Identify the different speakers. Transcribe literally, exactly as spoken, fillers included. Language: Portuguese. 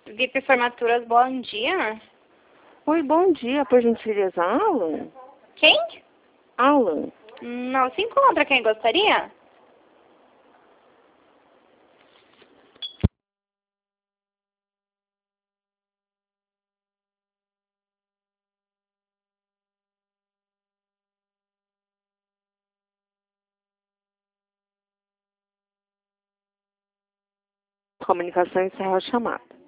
Speaker 1: V I P Formaturas, bom dia.
Speaker 2: Oi, bom dia, por gentileza, Alan?
Speaker 1: Quem?
Speaker 2: Alan.
Speaker 1: Não se encontra quem gostaria?
Speaker 2: Comunicação encerra a chamada.